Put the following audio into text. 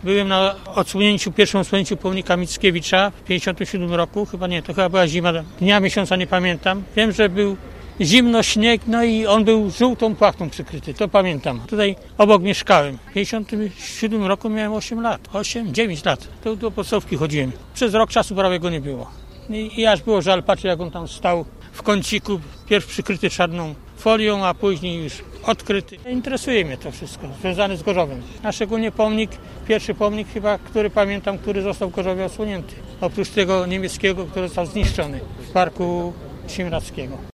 Byłem na pierwszym odsłonięciu pomnika Mickiewicza w 1957 roku. To chyba była zima, dnia, miesiąca nie pamiętam. Wiem, że był zimno, śnieg, no i on był żółtą płachtą przykryty, to pamiętam. Tutaj obok mieszkałem. W 1957 roku miałem 9 lat. To do podstawówki chodziłem. Przez rok czasu prawie go nie było. I aż było żal patrzeć, jak on tam stał w kąciku, pierw przykryty czarną folią, a później już odkryty. Interesuje mnie to wszystko, związane z Gorzowem. A szczególnie pierwszy pomnik chyba, który pamiętam, który został w Gorzowie odsłonięty. Oprócz tego niemieckiego, który został zniszczony w Parku Siemrackiego.